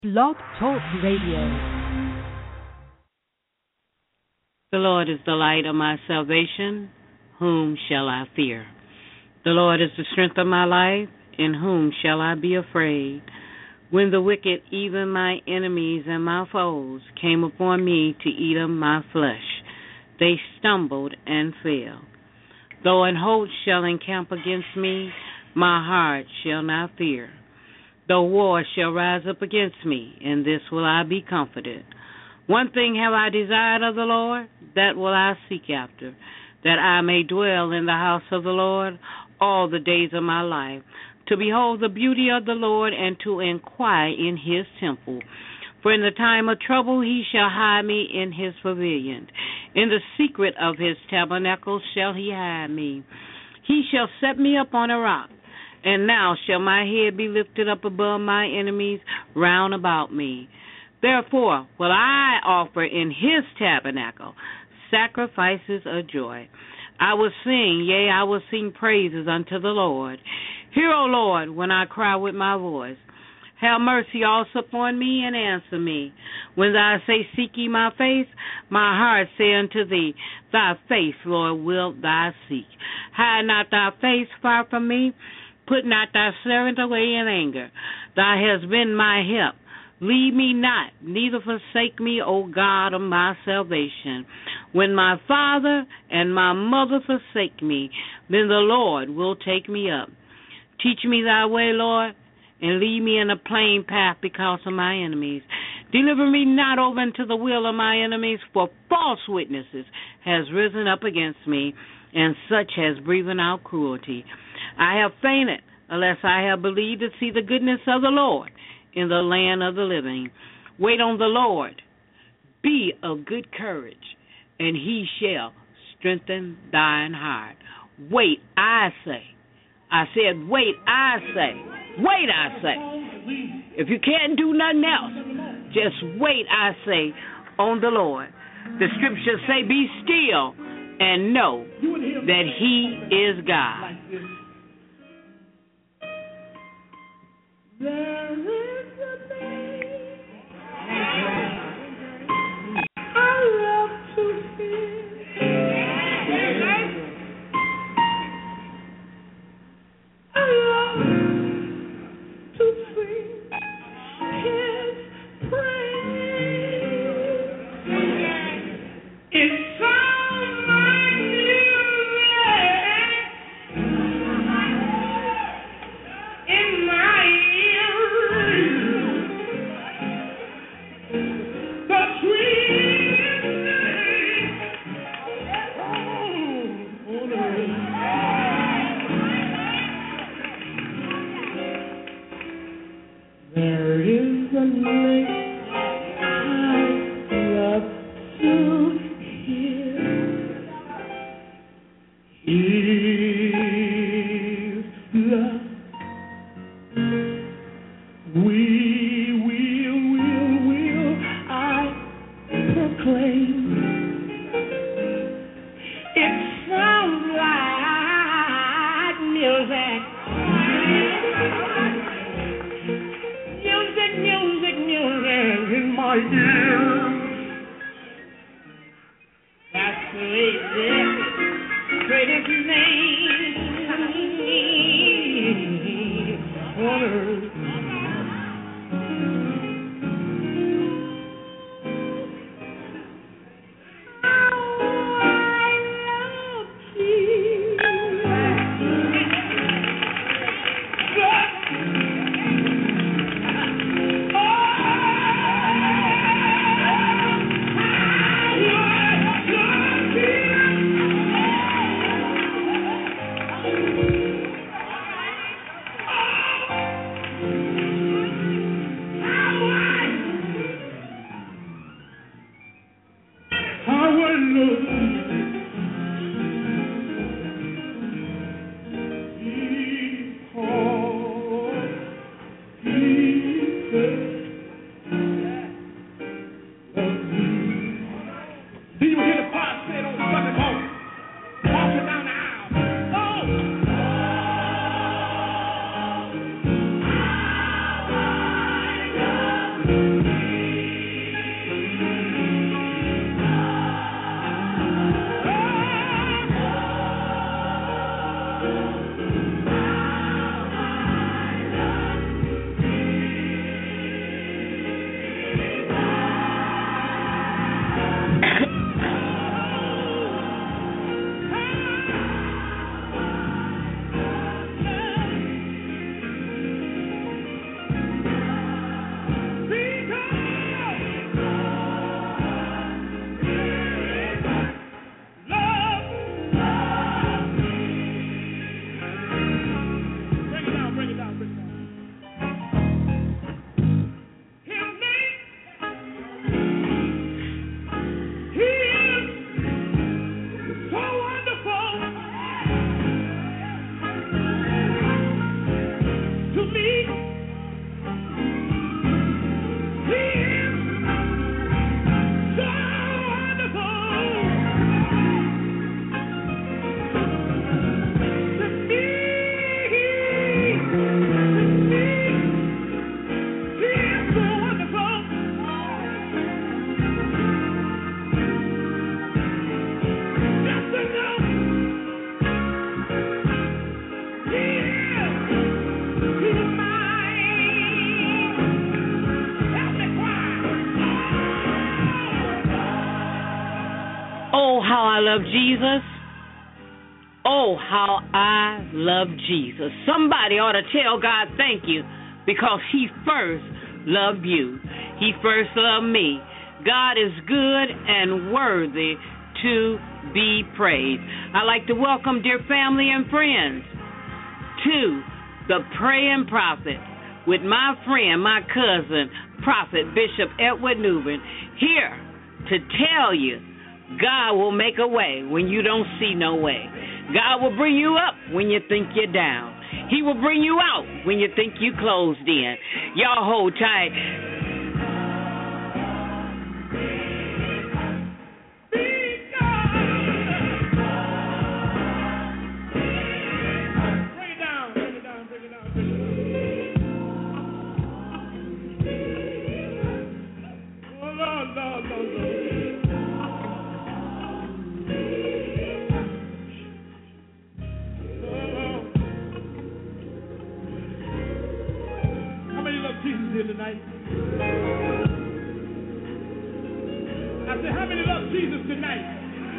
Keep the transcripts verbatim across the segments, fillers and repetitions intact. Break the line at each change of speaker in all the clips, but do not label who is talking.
Blog Talk Radio.
The Lord is the light of my salvation. Whom shall I fear? The Lord is the strength of my life. In whom shall I be afraid? When the wicked, even my enemies and my foes, came upon me to eat of my flesh, they stumbled and fell. Though an host shall encamp against me, my heart shall not fear. Though war shall rise up against me, in this will I be comforted. One thing have I desired of the Lord, that will I seek after, that I may dwell in the house of the Lord all the days of my life, to behold the beauty of the Lord and to inquire in his temple. For in the time of trouble he shall hide me in his pavilion. In the secret of his tabernacle shall he hide me. He shall set me up on a rock. And now shall my head be lifted up above my enemies round about me. Therefore will I offer in his tabernacle sacrifices of joy. I will sing, yea, I will sing praises unto the Lord. Hear, O Lord, when I cry with my voice. Have mercy also upon me and answer me. When thou say, seek ye my face, my heart say unto thee, thy face, Lord, wilt thou seek. Hide not thy face far from me. Put not thy servant away in anger. Thou hast been my help. Leave me not, neither forsake me, O God of my salvation. When my father and my mother forsake me, then the Lord will take me up. Teach me thy way, Lord, and lead me in a plain path because of my enemies. Deliver me not over into the will of my enemies, for false witnesses has risen up against me, and such has breathed out cruelty. I have fainted, unless I have believed to see the goodness of the Lord in the land of the living. Wait on the Lord. Be of good courage, and he shall strengthen thine heart. Wait, I say. I said, wait, I say. Wait, I say. If you can't do nothing else, just wait, I say, on the Lord. The scriptures say, be still and know that he is God.
There is a name I love to hear. I love to sing his praise. It sounds like music in my there is a name I love to hear. His love. We will, will, will I proclaim. It sounds like music. Music, music, music in my ears. That's the greatest name on earth. Oh!
how I love Jesus. Oh, how I love Jesus. Somebody ought to tell God thank you because he first loved you. He first loved me. God is good and worthy to be praised. I'd like to welcome dear family and friends to the Praying Prophet with my friend, my cousin, Prophet Bishop Edward Newman, here to tell you God will make a way when you don't see no way. God will bring you up when you think you're down. He will bring you out when you think you closed in. Y'all hold tight.
Tonight. I said, how many love Jesus tonight?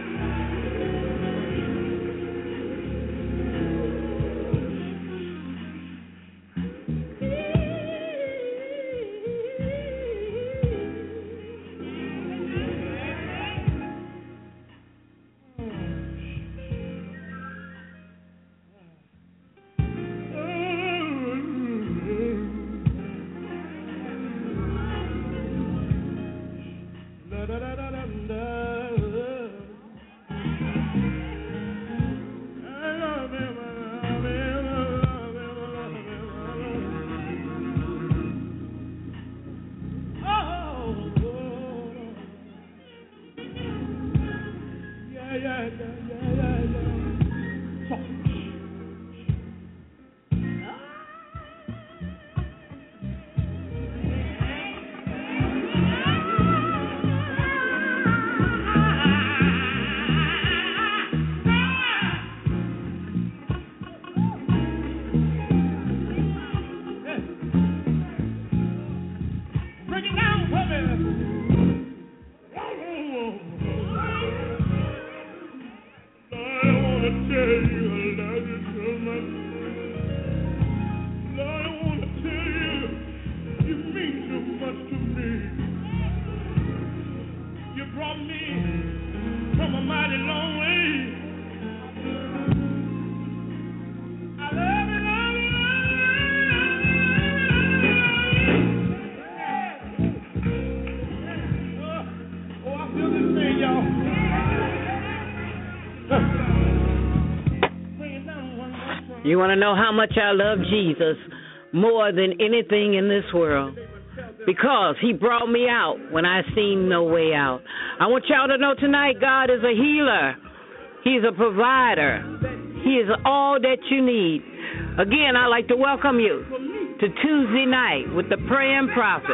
You want to know how much I love Jesus more than anything in this world? Because he brought me out when I seen no way out. I want y'all to know tonight God is a healer. He's a provider. He is all that you need. Again, I'd like to welcome you to Tuesday night with the Praying Prophet.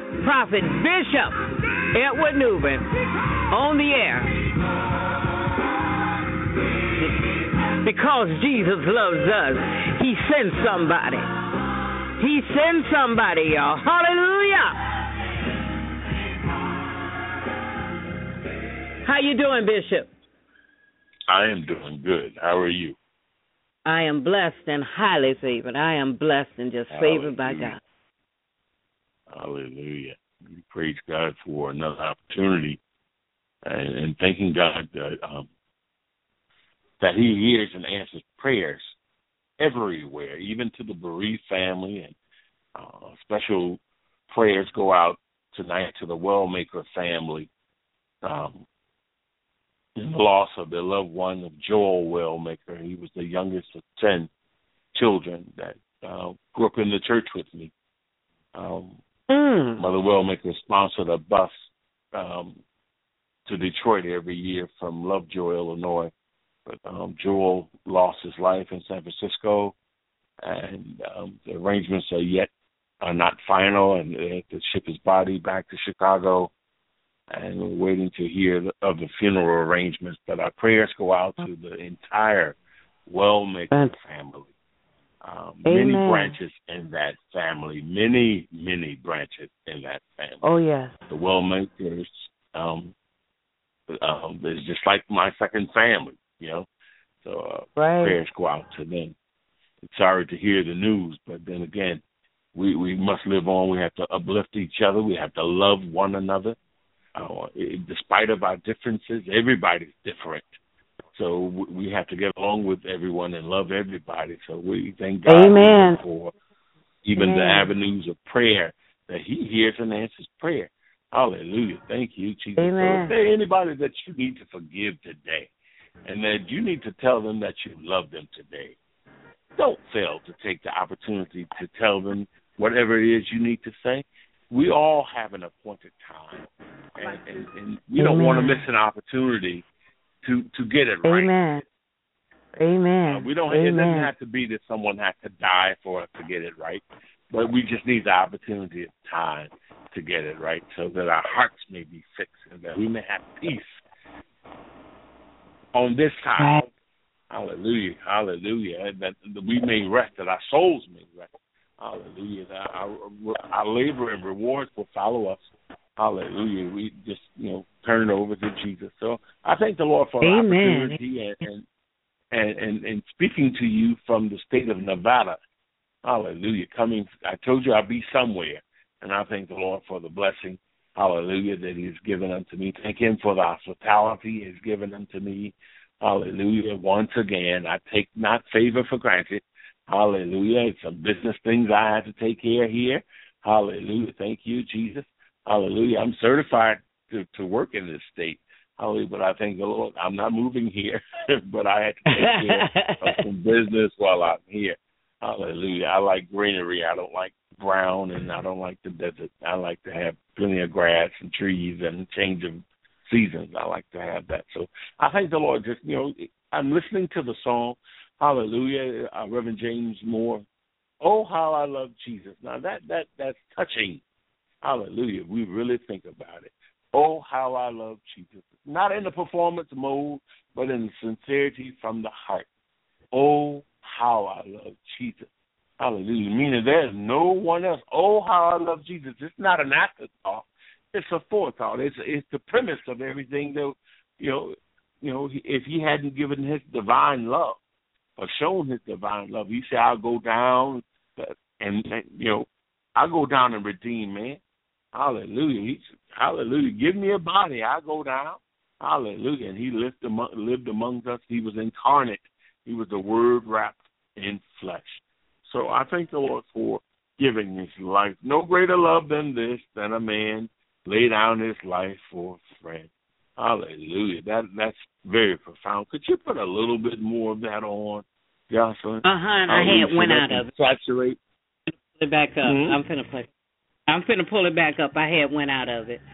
Prophet Bishop Edward Newman on the air. Because Jesus loves us, he sent somebody. He sent somebody, y'all. Hallelujah. How you doing, Bishop?
I am doing good. How are you?
I am blessed and highly favored. I am blessed and just favored by God.
Hallelujah. We praise God for another opportunity and, and thanking God that, um, that he hears and answers prayers everywhere, even to the bereaved family. And uh, special prayers go out tonight to the Wellmaker family um, in the loss of their loved one, of Joel Wellmaker. He was the youngest of ten children that uh, grew up in the church with me. Um, mm. Mother Wellmaker sponsored a bus um, to Detroit every year from Lovejoy, Illinois. But um, Joel lost his life in San Francisco, and um, the arrangements are yet are not final, and they have to ship his body back to Chicago, and we're waiting to hear of the funeral arrangements. But our prayers go out to the entire Wellmaker family. Um, many branches in that family, many, many branches in that family.
Oh, yes.
The Wellmakers um, um, is just like my second family. You know, so uh, right. Prayers go out to them. Sorry to hear the news, but then again, we, we must live on. We have to uplift each other. We have to love one another. Uh, despite of our differences, everybody's different. So we have to get along with everyone and love everybody. So we thank God
Amen.
for even Amen. the avenues of prayer, that he hears and answers prayer. Hallelujah. Thank you, Jesus.
Amen.
So if there's anybody that you need to forgive today, and that you need to tell them that you love them today, don't fail to take the opportunity to tell them whatever it is you need to say. We all have an appointed time, and, and, and we Amen. don't want to miss an opportunity to, to get it right.
Amen. Amen.
Uh, we don't.
Amen.
It doesn't have to be that someone has to die for us to get it right, but we just need the opportunity of time to get it right, so that our hearts may be fixed and that we may have peace on this side. Hallelujah, hallelujah, and that we may rest, that our souls may rest. Hallelujah, that our, our labor and rewards will follow us. Hallelujah, we just, you know, turn it over to Jesus. So I thank the Lord for
Amen.
the opportunity and, and, and, and speaking to you from the state of Nevada. Hallelujah, coming, I told you I'd be somewhere, and I thank the Lord for the blessing. Hallelujah, that he has given unto me. Thank him for the hospitality he has given unto me. Hallelujah. Once again, I take not favor for granted. Hallelujah. It's some business things I have to take care of here. Hallelujah. Thank you, Jesus. Hallelujah. I'm certified to, to work in this state. Hallelujah. But I thank the Lord, I'm not moving here, but I had to take care of some business while I'm here. Hallelujah. I like greenery. I don't like brown, and I don't like the desert. I like to have plenty of grass and trees and change of seasons. I like to have that. So I thank the Lord. Just, you know, I'm listening to the song, Hallelujah, uh, Reverend James Moore. Oh, how I love Jesus. Now, that, that that's touching. Hallelujah. We really think about it. Oh, how I love Jesus. Not in the performance mode, but in sincerity from the heart. Oh, how I love Jesus. Hallelujah. Meaning there's no one else. Oh, how I love Jesus. It's not an afterthought. It's a forethought. It's it's the premise of everything that, you know, you know, if he hadn't given his divine love or shown his divine love, he said, I'll go down and, and you know, I'll go down and redeem man. Hallelujah. He said, hallelujah. Give me a body. I'll go down. Hallelujah. And he lived among, lived among us. He was incarnate. He was the word wrapped in flesh. So I thank the Lord for giving his life. No greater love than this, than a man lay down his life for a friend. Hallelujah. That that's very profound. Could you put a little bit more of that on, Jocelyn?
Uh-huh. I had went out of it.
Saturate.
Pull it back up.
Mm-hmm.
I'm finna play. I'm finna pull it back up. I had went out of it.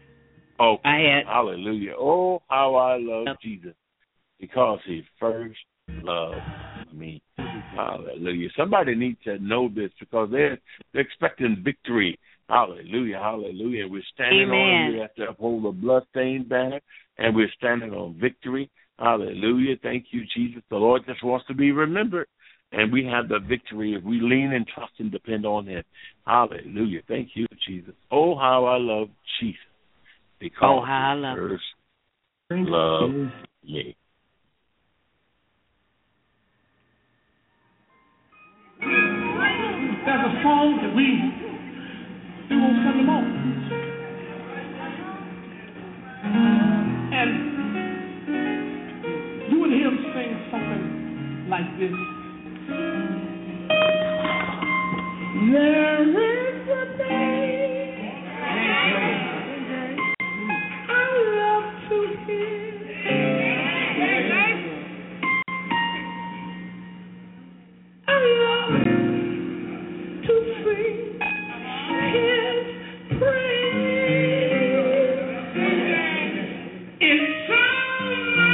Oh,
I had.
Hallelujah. Oh, how I love yep. Jesus, because he first loved me. Hallelujah. Somebody needs to know this, because they're, they're expecting victory. Hallelujah, hallelujah. We're standing
Amen.
on, we have to uphold a bloodstained banner, and we're standing on victory. Hallelujah. Thank you, Jesus. The Lord just wants to be remembered, and we have the victory if we lean and trust and depend on him. Hallelujah. Thank you, Jesus. Oh, how I love Jesus, because
oh, how I love
he first loved me.
There's a song that we do on Sunday mornings. And you would hear him sing something like this. There is a day I love to hear. I love to sing his praise. It's so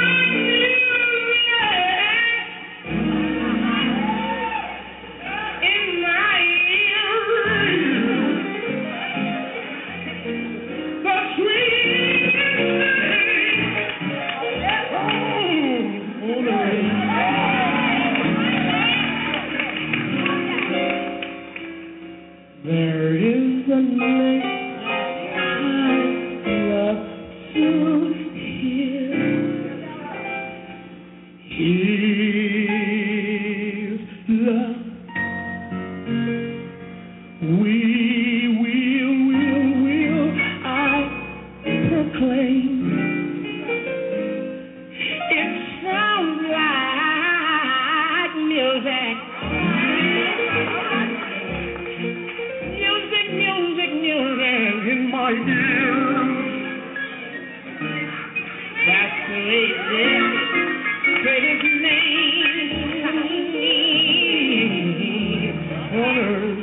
in my ears, the sweet oh, there is a name I love to hear. His love. We will, will, will I proclaim. It sounds like music. Music, music, music in my ears. That's the way it is. Greatest name on earth.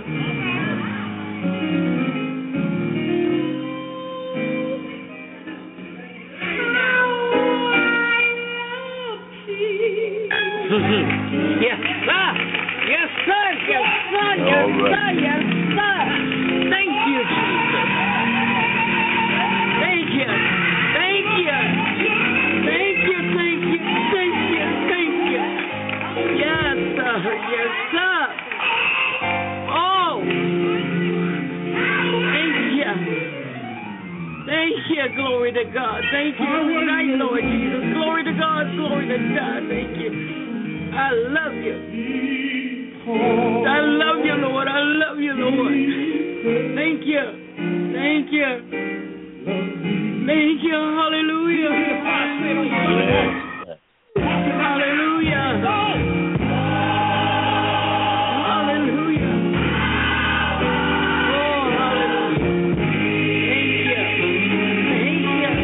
Yes, sir. Yes, sir. Yes, sir. Yes,
All right.
sir. Yes, sir. Thank you, Jesus. Thank you. Thank you. Thank you. Thank you. Thank you. Thank you. Yes, sir. Yes, sir. Oh. Thank you. Thank you. Glory to God. Thank you tonight, Lord Jesus. Glory to God. Glory to God. Thank you. I love you. I love you, Lord. I love you, Lord. Thank you. Thank you. Thank you. Hallelujah.
Yes.
Hallelujah. Hallelujah. Oh, hallelujah. Thank you. Thank you.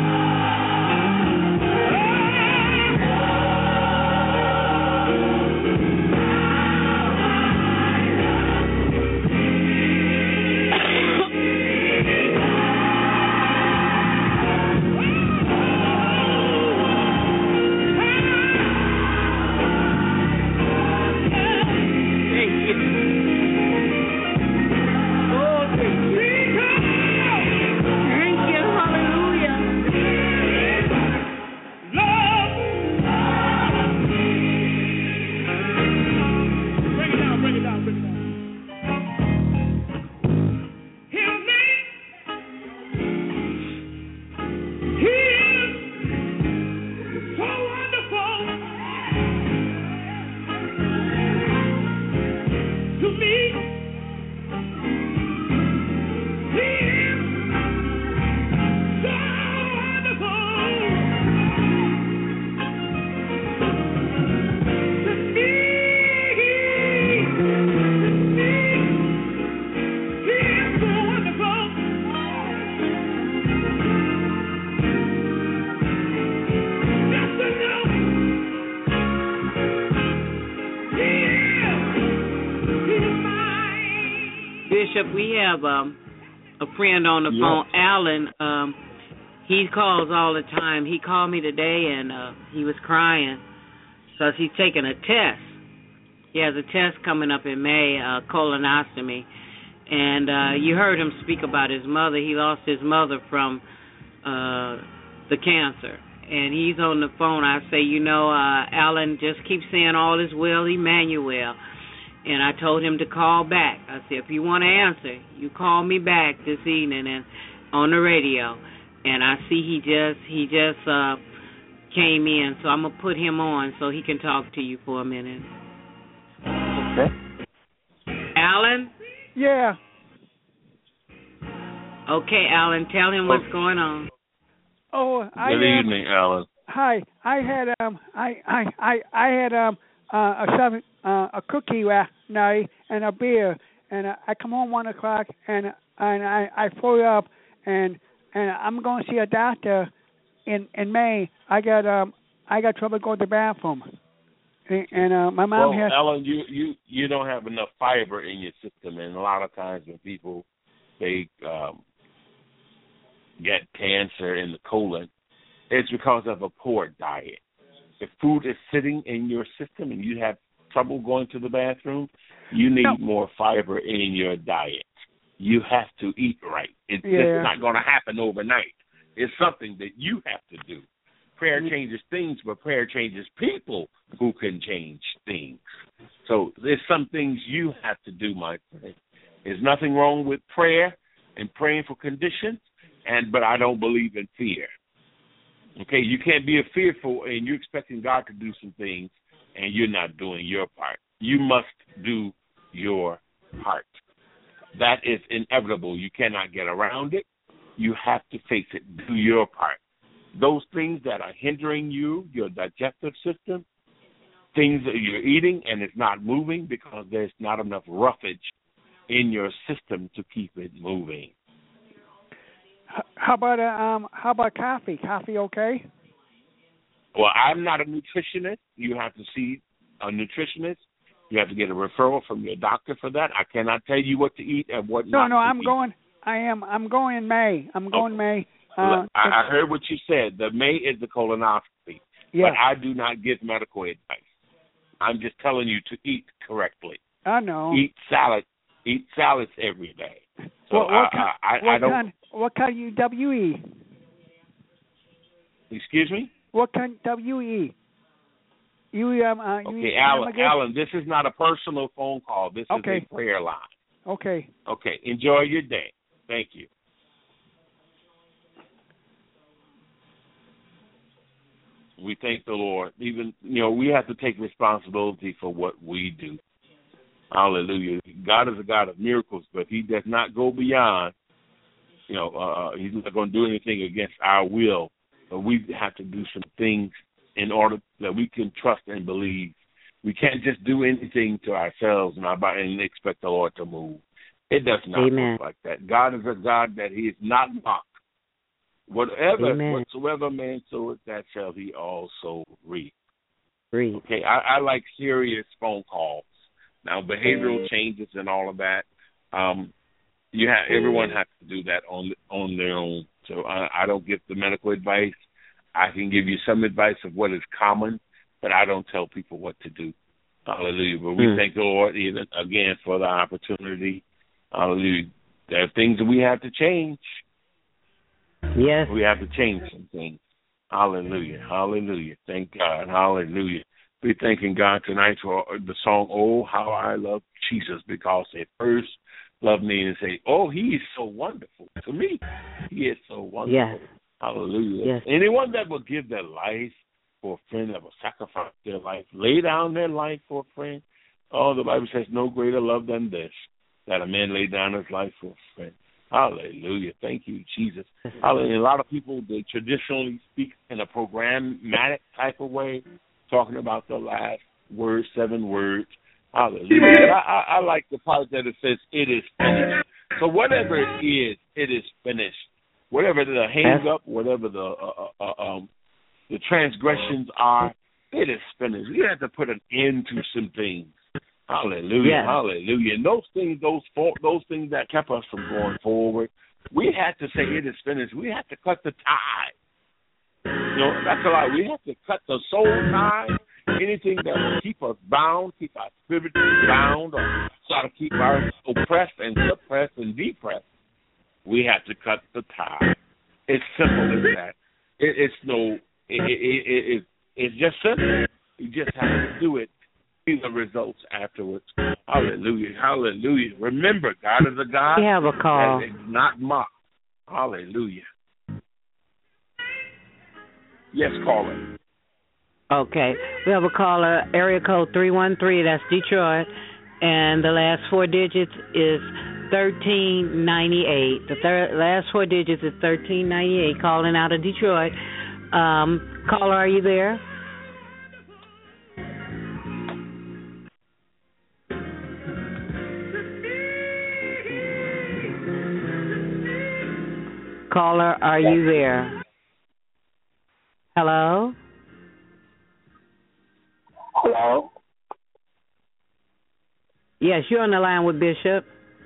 Bishop, we have um, a friend on the
Yes.
phone, Alan. Um, he calls all the time. He called me today, and uh, he was crying because he's taking a test. He has a test coming up in May, uh, colonoscopy, And uh, you heard him speak about his mother. He lost his mother from uh, the cancer. And he's on the phone. I say, you know, uh, Alan, just keep saying all is well, Emmanuel. And I told him to call back. I said, if you want to answer, you call me back this evening and on the radio. And I see he just he just uh, came in, so I'm gonna put him on so he can talk to you for a minute.
Okay.
Alan?
Yeah.
Okay, Alan, tell him what's going on.
Oh, I
Good
um,
evening, Alan.
Hi. I had um I I I, I had um uh, a seven uh, a cookie last night and a beer, and uh, I come home one o'clock and and I I threw up and and I'm going to see a doctor in in May. I got um I got trouble going to the bathroom, and, and uh, my mom
well,
has.
Alan, you you you don't have enough fiber in your system, and a lot of times when people they um, get cancer in the colon, it's because of a poor diet. If food is sitting in your system and you have trouble going to the bathroom, you need no. more fiber in your diet. You have to eat right. It's
yeah.
just not going to happen overnight. It's something that you have to do. Prayer changes things, but prayer changes people who can change things. So there's some things you have to do, my friend. There's nothing wrong with prayer and praying for conditions, and but I don't believe in fear. Okay, you can't be fearful and you're expecting God to do some things and you're not doing your part. You must do your part. That is inevitable. You cannot get around it. You have to face it. Do your part. Those things that are hindering you, your digestive system, things that you're eating and it's not moving because there's not enough roughage in your system to keep it moving.
How about uh, um? How about coffee? Coffee, okay?
Well, I'm not a nutritionist. You have to see a nutritionist. You have to get a referral from your doctor for that. I cannot tell you what to eat and what
no,
not
no,
to
I'm
eat.
going. I am. I'm going in May. I'm going
okay.
May. Uh,
I, I heard what you said. The May is the colonoscopy,
yeah.
but I do not give medical advice. I'm just telling you to eat correctly.
I know.
Eat salad. Eat salads every day. So
what, what
I,
kind,
I, I,
what
I don't.
Kind, what kind you W E?
Excuse me.
What kind W E? You um. Uh, you
okay, Alan. Alan, this is not a personal phone call. This
okay.
is a prayer line.
Okay.
Okay. Enjoy your day. Thank you. We thank the Lord. Even, you know, we have to take responsibility for what we do. Hallelujah. God is a God of miracles, but he does not go beyond, you know, uh, he's not going to do anything against our will. But we have to do some things in order that we can trust and believe. We can't just do anything to ourselves and, our, and expect the Lord to move. It does not
Amen.
work like that. God is a God that he is not mocked. Whatever,
Amen.
whatsoever man soweth, that shall he also reap.
Reap.
Okay, I, I like serious phone calls. Now, behavioral changes and all of that, um, you have everyone has to do that on on their own. So I, I don't give the medical advice. I can give you some advice of what is common, but I don't tell people what to do. Hallelujah. But we mm. thank the Lord even again for the opportunity. Hallelujah. There are things that we have to change.
Yes.
We have to change some things. Hallelujah. Hallelujah. Thank God. Hallelujah. We're thanking God tonight for the song, Oh, How I Love Jesus, because they first loved me and say, oh, he is so wonderful. To me, he is so wonderful.
Yes.
Hallelujah.
Yes.
Anyone that will give their life for a friend, that will sacrifice their life, lay down their life for a friend. Oh, the Bible says no greater love than this, that a man lay down his life for a friend. Hallelujah. Thank you, Jesus. Hallelujah. A lot of people, they traditionally speak in a programmatic type of way, talking about the last word, seven words. Hallelujah. I, I, I like the part that it says, it is finished. So whatever it is, it is finished. Whatever the hang up, whatever the uh, uh, um, the transgressions are, it is finished. We have to put an end to some things. Hallelujah, yes. Hallelujah. And those things, those those things that kept us from going forward, we had to say it is finished. We had to cut the tie. You know, that's a lot. We have to cut the soul tie anything that will keep us bound, keep our spirits bound, or try to keep us oppressed and suppressed and depressed, we have to cut the tie. It's simple as that. It, it's no, it, it, it, it, it's just simple. You just have to do it. See the results afterwards. Hallelujah. Hallelujah. Remember, God is a God
We have a call.
that is not mocked. Hallelujah. Yes, caller.
Okay. We have a caller, area code three one three, that's Detroit, and the last four digits is thirteen ninety-eight. The thir- last four digits is thirteen ninety-eight, calling out of Detroit. Um, caller, are you there? Caller, are you there? Hello?
Hello?
Yes, you're on the line with Bishop.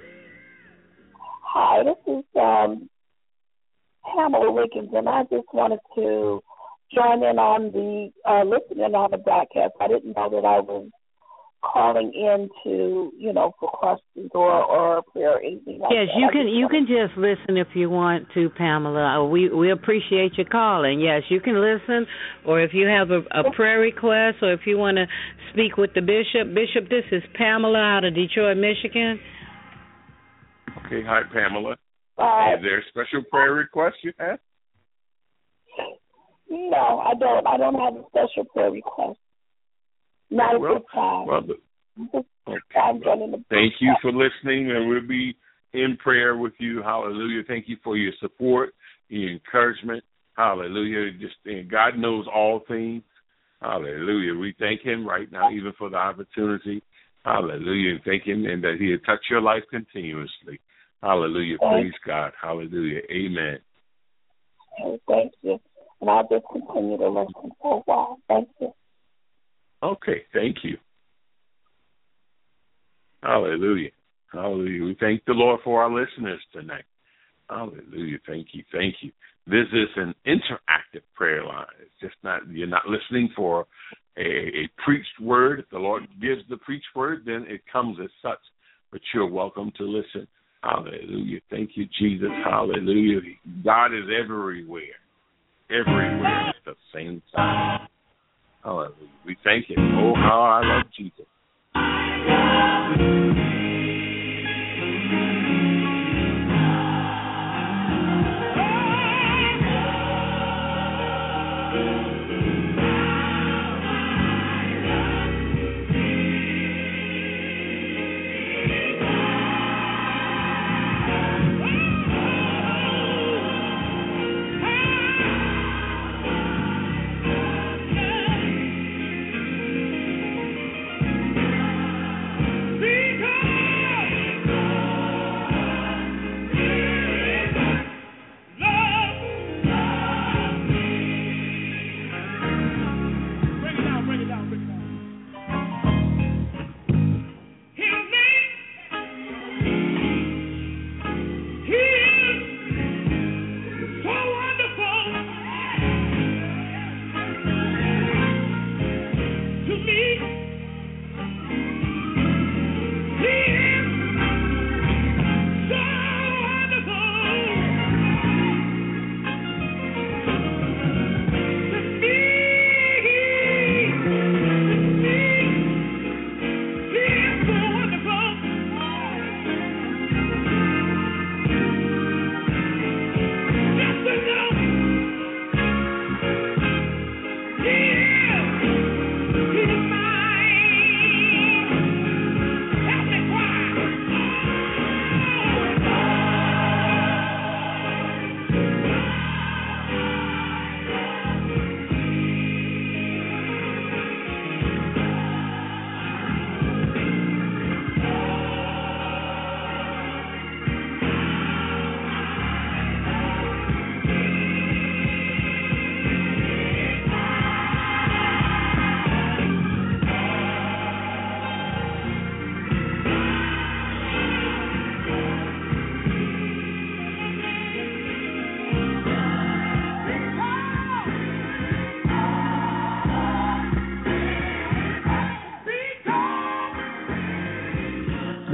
Hi, this is um, Pamela Wiggins, and I just wanted to join in on the, uh, listening on the broadcast. I didn't know that I was calling in to, you know, for questions or, or prayer or anything like
Yes,
that.
you
I
can
just
you
wanted-
can just listen if you want to, Pamela. Uh, We we appreciate your calling. Yes, you can listen, or if you have a, a prayer request, or if you want to speak with the bishop. Bishop, this is Pamela out of Detroit, Michigan.
Okay, hi, Pamela.
Uh,
Is there a special prayer request you have?
no, I don't. I don't have a special prayer request. Not at
Well,
this time.
well, the-
Just-
okay.
I'm joining the
Thank you for listening, and we'll be in prayer with you. Hallelujah. Thank you for your support, your encouragement. Hallelujah. Just and God knows all things. Hallelujah. We thank him right now, even for the opportunity. Hallelujah. And thank him, and that he'll touch your life continuously. Hallelujah. Praise God. Hallelujah. Amen.
Okay, thank you. And I'll just continue to listen for a while. Thank you.
Okay. Thank you. Hallelujah. Hallelujah. We thank the Lord for our listeners tonight. Hallelujah. Thank you. Thank you. This is an interactive prayer line. It's just not, you're not listening for a, a preached word. If the Lord gives the preached word, then it comes as such. But you're welcome to listen. Hallelujah. Thank you, Jesus. Hallelujah. God is everywhere. Everywhere at the same time. Hallelujah. We thank him. Oh, how I love Jesus.
Because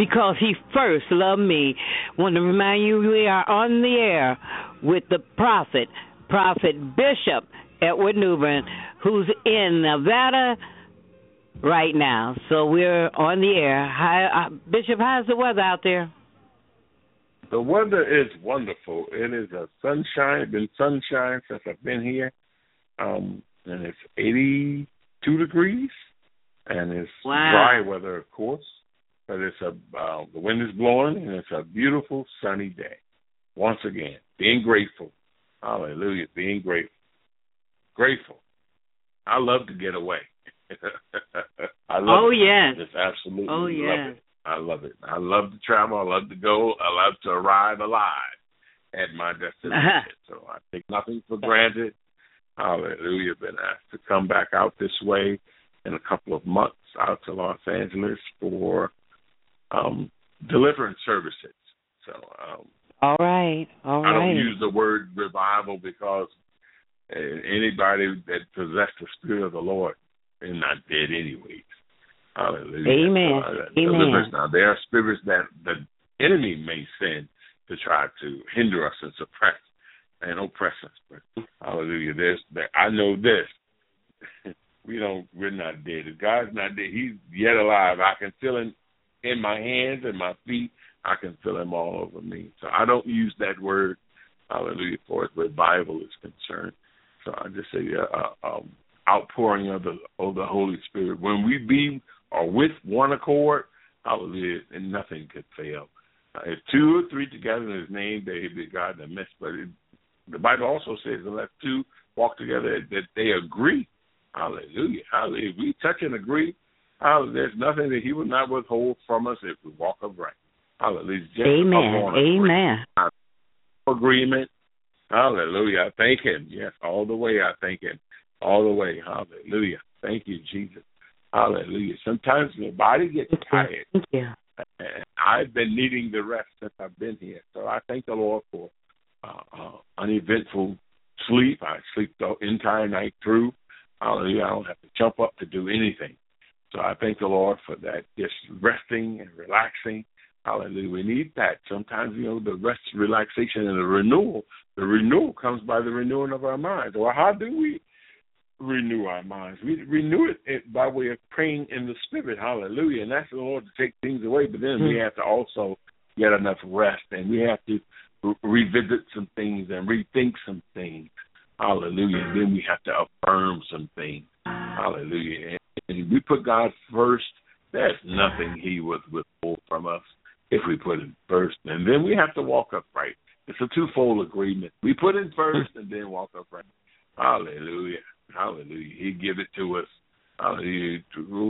because he first loved me. Want to remind you we are on the air with the prophet, Prophet Bishop Edward Newbern, who's in Nevada right now. So we're on the air. Hi, uh, Bishop, how's the weather out there?
The weather is wonderful. It is a sunshine, been sunshine since I've been here. Um, and it's eighty-two degrees, and it's
wow.
dry weather, of course. But it's a uh, the wind is blowing, and it's a beautiful sunny day. Once again, being grateful. Hallelujah, being grateful. Grateful. I love to get away. I love
oh,
it.
yes.
Just absolutely
oh,
love
yes.
it. I love it. I love to travel. I love to go. I love to arrive alive at my destination. So I take nothing for granted. Hallelujah. Been asked to come back out this way in a couple of months out to Los Angeles for um, deliverance services. So um,
all right. All right.
I don't use the word revival because uh, anybody that possessed the Spirit of the Lord is not dead anyways. Hallelujah.
Amen.
So, uh,
Amen.
Now, there are spirits that the enemy may send to try to hinder us and suppress and oppress us. But hallelujah. There's, there, I know this. we don't, we're not dead. If God's not dead, he's yet alive. I can feel him in my hands and my feet. I can feel him all over me. So I don't use that word, hallelujah, for as revival is concerned. So I just say uh, um, outpouring of the, of the Holy Spirit. When we be or with one accord, hallelujah, and nothing could fail. Uh, if two or three together in his name, they be God in the midst. But it, the Bible also says unless two walk together, that they agree. Hallelujah. Hallelujah. If we touch and agree, hallelujah, there's nothing that he will not withhold from us if we walk upright. Hallelujah. Just
amen. Amen.
Agreement. Hallelujah. I thank him. Yes, all the way I thank him. All the way. Hallelujah. Thank you, Jesus. Hallelujah. Sometimes my body gets tired.
Thank you.
And I've been needing the rest since I've been here. So I thank the Lord for uh, uh, uneventful sleep. I sleep the entire night through. Hallelujah. I don't have to jump up to do anything. So I thank the Lord for that, just resting and relaxing. Hallelujah. We need that. Sometimes, you know, the rest, relaxation, and the renewal. The renewal comes by the renewing of our minds. Well, how do we renew our minds? We renew it by way of praying in the Spirit. Hallelujah. And that's the Lord to take things away. But then mm-hmm. we have to also get enough rest, and we have to re- revisit some things and rethink some things. Hallelujah. And then we have to affirm some things. Hallelujah. And if we put God first, there's nothing he would withhold from us if we put him first. And then we have to walk upright. It's a twofold agreement. We put him first and then walk upright. Hallelujah. Hallelujah. He give it to us. Hallelujah.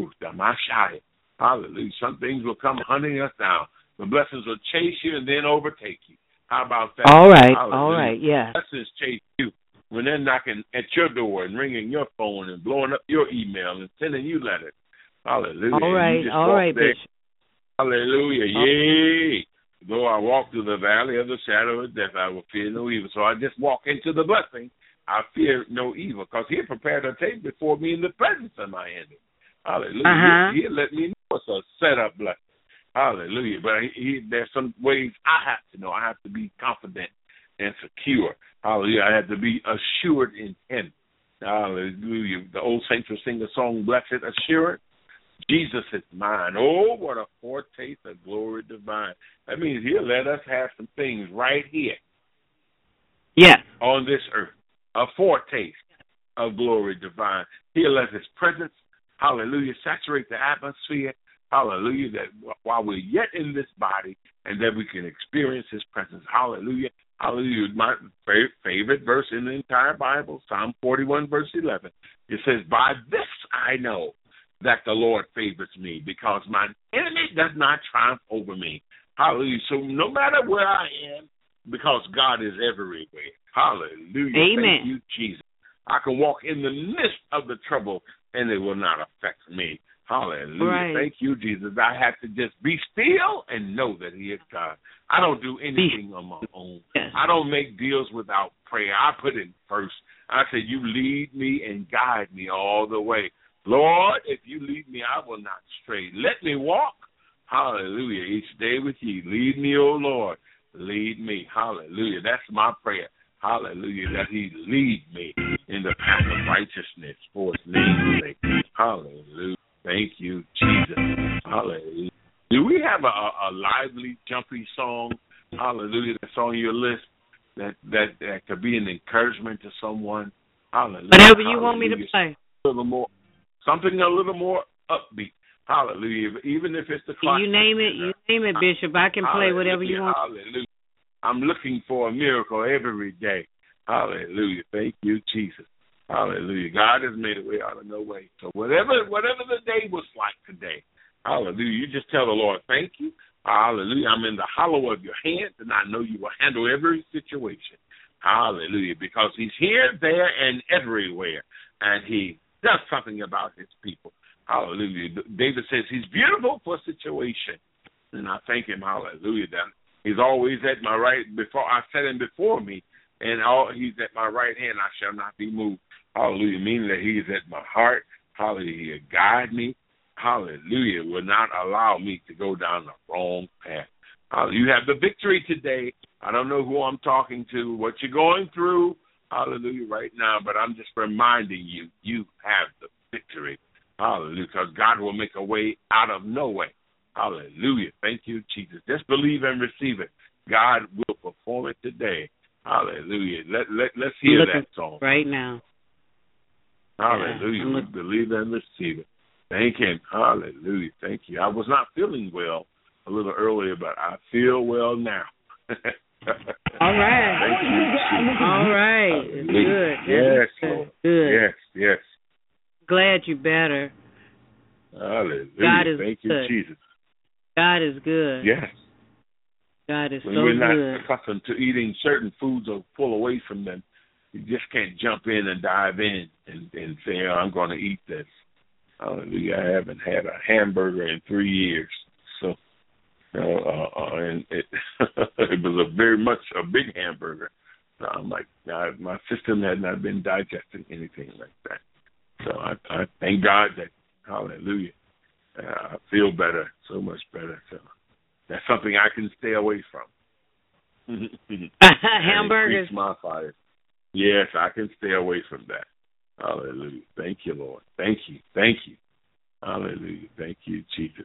Hallelujah. Some things will come hunting us down. The blessings will chase you and then overtake you. How about that?
All right.
Hallelujah.
All right. Yeah.
Blessings chase you when they're knocking at your door and ringing your phone and blowing up your email and sending you letters. Hallelujah.
All right. All right,
there.
Bishop.
Hallelujah. Yay. Though I walk through the valley of the shadow of death, I will fear no evil. So I just walk into the blessing. I fear no evil because he prepared a table before me in the presence of my enemy. Hallelujah.
Uh-huh.
He, he let me know it's a set-up blessing. Hallelujah. But he, he, there's some ways I have to know. I have to be confident and secure. Hallelujah. I have to be assured in him. Hallelujah. The old saints will sing the song, Blessed Assurance. Jesus is mine. Oh, what a foretaste of glory divine. That means he'll let us have some things right here.
Yeah.
On this earth. A foretaste of glory divine. He'll let his presence, hallelujah, saturate the atmosphere. Hallelujah. That while we're yet in this body and that we can experience his presence. Hallelujah. Hallelujah. My favorite verse in the entire Bible, Psalm forty-one, verse eleven. It says, by this I know that the Lord favors me, because my enemy does not triumph over me. Hallelujah. So no matter where I am, because God is everywhere. Hallelujah.
Amen.
Thank you, Jesus. I can walk in the midst of the trouble and it will not affect me. Hallelujah.
Right.
Thank you, Jesus. I have to just be still and know that he is God. I don't do anything on my own.
Yes.
I don't make deals without prayer. I put it first. I say, you lead me and guide me all the way. Lord, if you lead me, I will not stray. Let me walk Hallelujah. Each day with you. Lead me, O Lord. Lead me. Hallelujah. That's my prayer. Hallelujah. That he lead me in the path of righteousness for his name's sake. Hallelujah. Thank you, Jesus. Hallelujah. Do we have a, a lively, jumpy song, hallelujah, that's on your list that, that, that could be an encouragement to someone? Hallelujah.
Whatever you
hallelujah.
want me to play.
A little more, something a little more upbeat. Hallelujah. Even if it's the classic.
You name it, you name it, Bishop. I can play whatever you want.
Hallelujah. I'm looking for a miracle every day. Hallelujah. Thank you, Jesus. Hallelujah. God has made a way out of no way. So whatever whatever the day was like today, hallelujah, you just tell the Lord, thank you. Hallelujah. I'm in the hollow of your hand, and I know you will handle every situation. Hallelujah. Because he's here, there, and everywhere. And he does something about his people. Hallelujah. David says he's beautiful for a situation. And I thank him, hallelujah, that he's always at my right, before I set him before me, and all he's at my right hand, I shall not be moved. Hallelujah, meaning that he is at my heart. Hallelujah, guide me. Hallelujah, will not allow me to go down the wrong path. Hallelujah, you have the victory today. I don't know who I'm talking to, what you're going through, hallelujah, right now, but I'm just reminding you, you have the victory. Hallelujah, because God will make a way out of no way. Hallelujah, thank you, Jesus. Just believe and receive it. God will perform it today. Hallelujah. Let, let, let's hear that song.
Right now.
Hallelujah.
Yeah,
we believe and receive it. Thank him. Hallelujah. Thank you. I was not feeling well a little earlier, but I feel well now.
All right.
Thank you.
All right. It's good.
Yes,
good.
Lord.
Good.
Yes, yes.
Glad you're better.
Hallelujah.
God is
Thank you,
good.
Jesus.
God is good.
Yes.
God is
when
so
we're not
good.
accustomed to eating certain foods or pull away from them, you just can't jump in and dive in and, and say, oh, I'm going to eat this. Hallelujah. I haven't had a hamburger in three years. So, uh, uh, and it, it was a very much a big hamburger. So I'm like, uh, my system had not been digesting anything like that. So I, I thank God that, hallelujah, uh, I feel better, so much better. So that's something I can stay away from.
Hamburgers.
My fire. Yes, I can stay away from that. Hallelujah. Thank you, Lord. Thank you. Thank you. Hallelujah. Thank you, Jesus.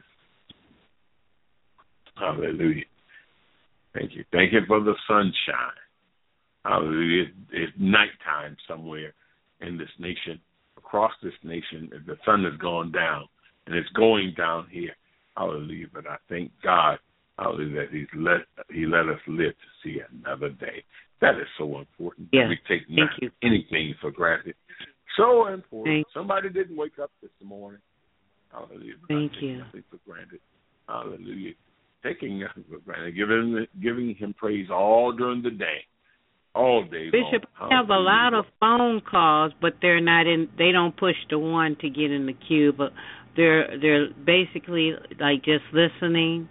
Hallelujah. Thank you. Thank you for the sunshine. Hallelujah. It's nighttime somewhere in this nation. Across this nation, the sun has gone down, and it's going down here. Hallelujah. But I thank God, hallelujah, that He's let He let us live to see another day. That is so important.
Yes.
We take
Thank
not
you.
anything for granted. So important.
Thank
Somebody didn't wake up this morning. Hallelujah.
Thank
not
you.
Nothing for granted. Hallelujah. Taking nothing for granted. Giving giving Him praise all during the day. All day
Bishop,
long.
I have a lot of phone calls, but they're not in. They don't push the one to get in the queue, but they're they're basically like just listening.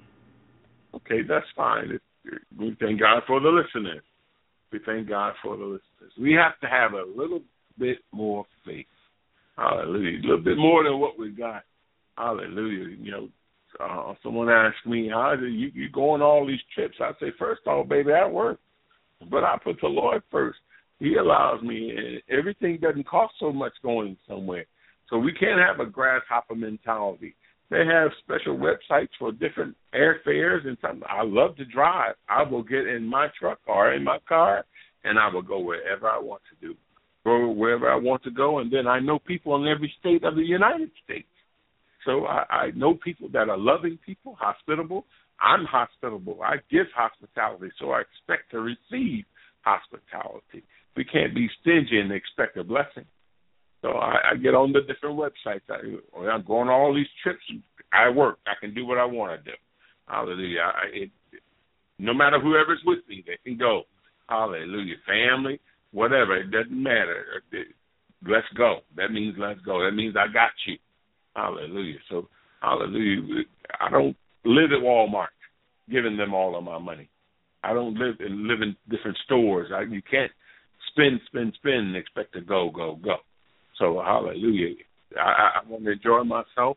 Okay, that's fine. It, we thank God for the listeners. We thank God for the listeners. We have to have a little bit more faith. Hallelujah. A little bit more than what we got. Hallelujah. You know, uh, someone asked me, how do you, you go on all these trips? I say, first off, baby, I work. But I put the Lord first. He allows me, and everything doesn't cost so much going somewhere. So we can't have a grasshopper mentality. They have special websites for different airfares and something. I love to drive. I will get in my truck or in my car, and I will go wherever I want to do, go wherever I want to go. And then I know people in every state of the United States. So I, I know people that are loving people, hospitable. I'm hospitable. I give hospitality, so I expect to receive hospitality. We can't be stingy and expect a blessing. So I, I get on the different websites. I, I'm going on all these trips. I work. I can do what I want to do. Hallelujah. I, it, no matter whoever's with me, they can go. Hallelujah. Family, whatever. It doesn't matter. Let's go. That means let's go. That means I got you. Hallelujah. So, hallelujah. I don't live at Walmart giving them all of my money. I don't live in live in different stores. I, you can't spend, spend, spend and expect to go, go, go. So, hallelujah. I, I want to enjoy myself.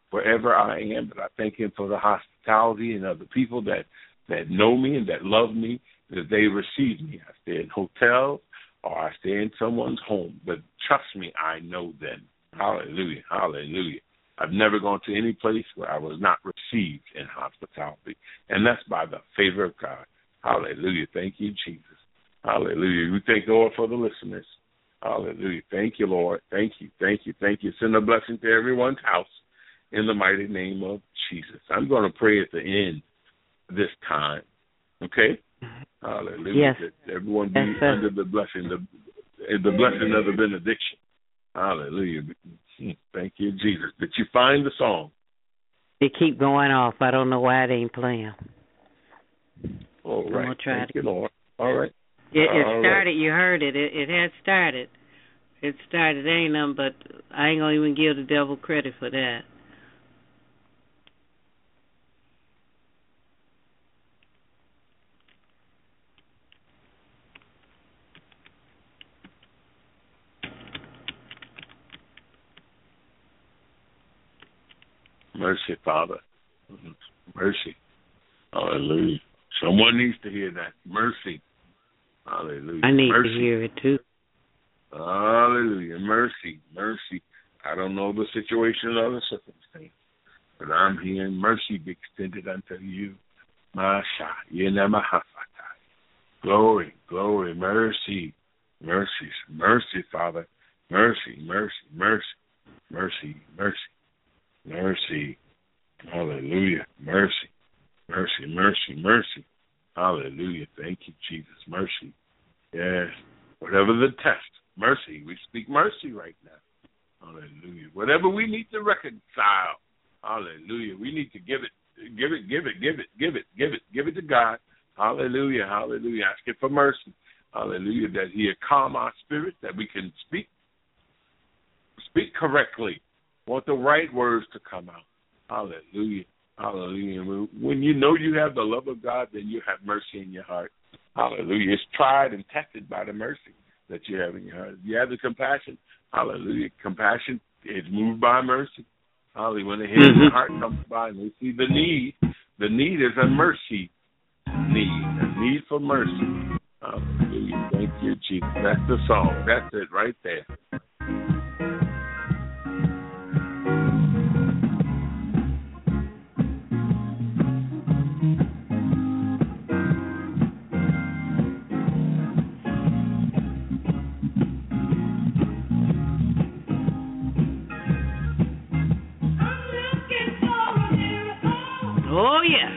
wherever I am. But I thank him for the hospitality and other people that, that know me and that love me, that they receive me. I stay in hotels or I stay in someone's home. But trust me, I know them. Hallelujah, hallelujah. I've never gone to any place where I was not received in hospitality. And that's by the favor of God. Hallelujah. Thank you, Jesus. Hallelujah. We thank the Lord for the listeners. Hallelujah. Thank you, Lord. Thank you, thank you, thank you. Send a blessing to everyone's house in the mighty name of Jesus. I'm going to pray at the end this time. Okay? Hallelujah.
Yes.
That everyone be
yes,
under the blessing, the, the blessing of the benediction. Hallelujah. Thank you, Jesus. Did you find the song?
It keep going off. I don't know why it ain't playing.
All right.
I'm try
Thank
to...
you, Lord. All right.
It, it
All
started.
right.
You heard it. It, it had started. It started. Ain't nothing but I ain't gonna even give the devil credit for that.
Mercy, Father. Mercy. Hallelujah. Someone needs to hear that. Mercy. Hallelujah.
I need
mercy.
to hear it too.
Hallelujah. Mercy. Mercy. I don't know the situation or the circumstance, but I'm hearing mercy be extended unto you. Masha. Yenamahafatai. Glory. Glory. Mercy. Mercy. Mercy, Father. Mercy. Mercy. Mercy. Mercy. Mercy. Mercy. Hallelujah. Mercy. Mercy. Mercy. Mercy. Hallelujah. Thank you, Jesus. Mercy. Yes. Whatever the test, mercy. We speak mercy right now. Hallelujah. Whatever we need to reconcile, hallelujah. We need to give it, give it, give it, give it, give it, give it, give it to God. Hallelujah. Hallelujah. Ask it for mercy. Hallelujah. That he calm our spirit, that we can speak, speak correctly. Want the right words to come out. Hallelujah. Hallelujah. When you know you have the love of God, then you have mercy in your heart. Hallelujah. It's tried and tested by the mercy that you have in your heart. You have the compassion. Hallelujah. Compassion is moved by mercy. Hallelujah. When the head and the heart comes by and we see the need, the need is a mercy need, a need for mercy. Hallelujah. Thank you, Jesus. That's the song. That's it right there.
Oh, yes.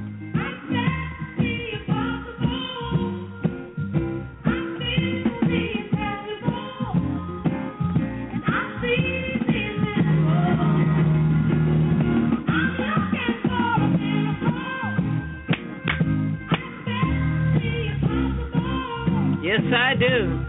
Yes, I do.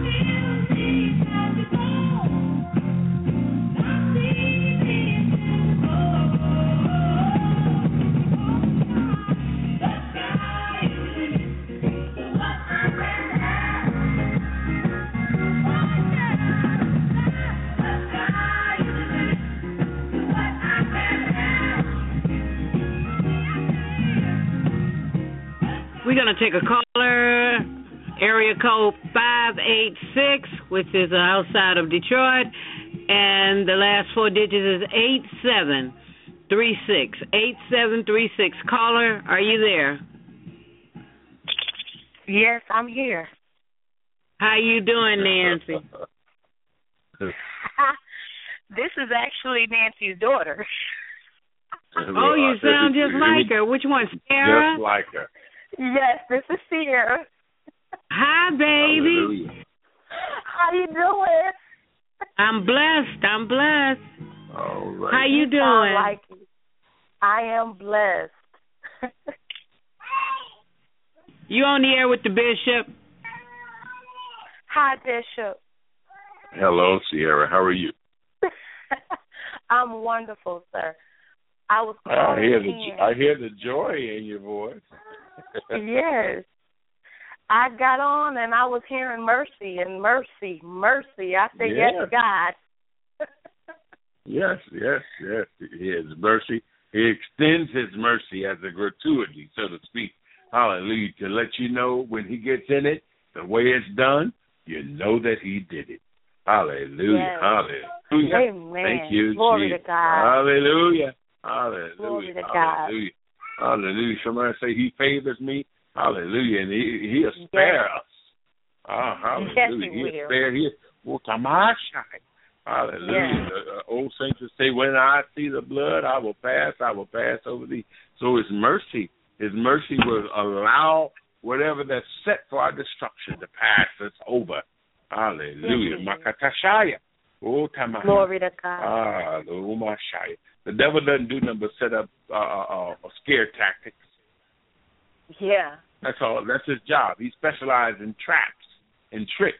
We're going to take a caller, area code five eight six, which is outside of Detroit, and the last four digits is eight seven three six. eight seven three six. Caller, are you there?
Yes, I'm here.
How you doing, Nancy?
This is actually Nancy's daughter.
Oh, you sound just like her. Which one, Sarah?
Just like her.
Yes, this is Sierra.
Hi, baby.
Hallelujah.
How you doing?
I'm blessed. I'm blessed.
All right.
How you doing?
Sound like you. I am blessed.
You on the air with the bishop?
Hi, Bishop.
Hello, Sierra. How are you?
I'm wonderful, sir. I was calling
I hear the
in.
I hear the joy in your voice.
Yes. I got on and I was hearing mercy and mercy, mercy. I said,
Yeah.
yes, God.
Yes, yes, yes. His mercy. He extends his mercy as a gratuity, so to speak. Hallelujah. To let you know when he gets in it, the way it's done, you know that he did it. Hallelujah.
Yes.
Hallelujah.
Amen.
Thank you,
Glory
Jesus.
to God.
Hallelujah. Hallelujah.
Glory to
Hallelujah.
God.
Hallelujah. Somebody say he favors me. Hallelujah. And he, he'll spare
Yes.
us. Oh, hallelujah.
Yes, he
he'll
will.
spare. He'll, well, Tamashai. Hallelujah.
Yes.
The uh, old saints will say, when I see the blood, I will pass, I will pass over thee. So his mercy, his mercy will allow whatever that's set for our destruction to pass us over. Hallelujah. Makatashaya. Oh, Tamaha.
Glory to God.
Ah, the Umashaya. The devil doesn't do nothing but set up uh, uh, uh, scare tactics.
Yeah.
That's all. That's his job. He specializes in traps and tricks